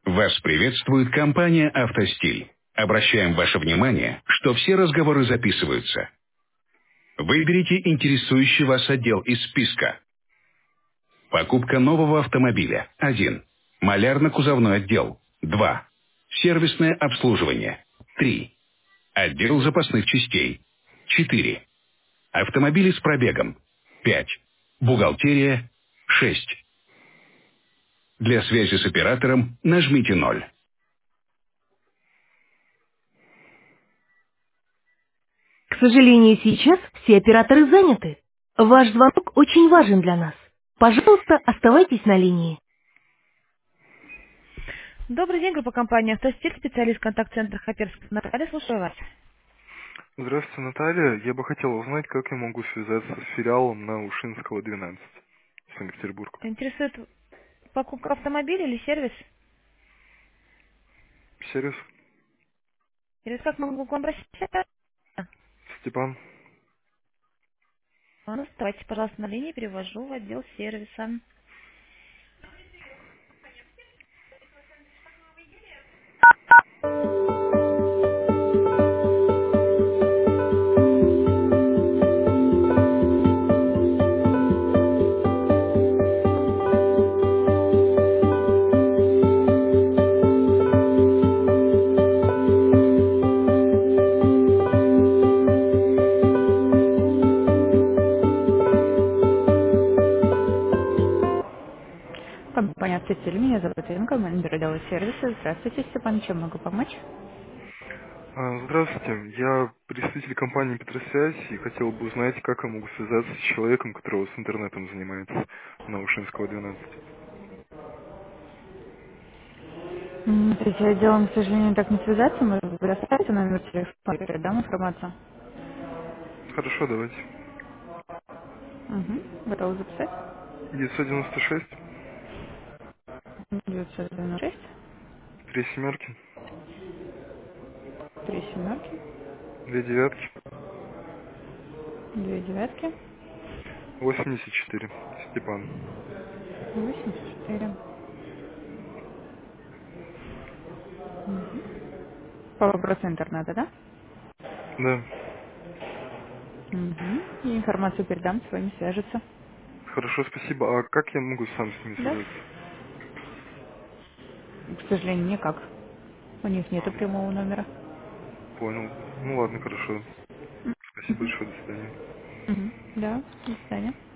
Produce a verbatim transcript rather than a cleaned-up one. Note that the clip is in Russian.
Вас приветствует компания «Автостиль». Обращаем ваше внимание, что все разговоры записываются. Выберите интересующий вас отдел из списка. Покупка нового автомобиля – один. Малярно-кузовной отдел – два. Сервисное обслуживание – три. Отдел запасных частей – четыре. Автомобили с пробегом – пять. Бухгалтерия – шесть. Для связи с оператором нажмите ноль. К сожалению, сейчас все операторы заняты. Ваш звонок очень важен для нас. Пожалуйста, оставайтесь на линии. Добрый день, группа компании «Автостиль», специалист контакт-центра Хаперского. Наталья, слушаю вас. Здравствуйте, Наталья. Я бы хотел узнать, как я могу связаться с филиалом на Ушинского, двенадцать, Санкт-Петербург. Интересует покупка автомобиля или сервис? Сервис? Или как могу к вам обращаться? Степан? Ну, оставайтесь, пожалуйста, на линии, перевожу в отдел сервиса. Компания «Автостиль», меня зовут Инга, менеджер отдела сервиса. Здравствуйте, Степан, чем могу помочь? А, Здравствуйте. Я представитель компании «Петросвязь» и хотел бы узнать, как я могу связаться с человеком, который с интернетом занимается на Ушинского, двенадцать. М, С этим отделом, к сожалению, так не связаться. Может, вы оставите номер телефона, я передам информацию. Хорошо, давайте. Угу. Готовы записать? девятьсот девяносто шесть, девятьсот девяносто шесть, три семерки, три семерки, две девятки, две девятки, восемьдесят четыре. Степан. восемьдесят четыре. По вопросу интернета, да? Да. Угу. И информацию передам, с вами свяжется. Хорошо, спасибо. А как я могу сам с ними Да? связаться? К сожалению, никак. У них нету А, прямого номера. понял. Ну ладно, хорошо. Спасибо Угу. большое, до свидания. Угу. Да, до свидания.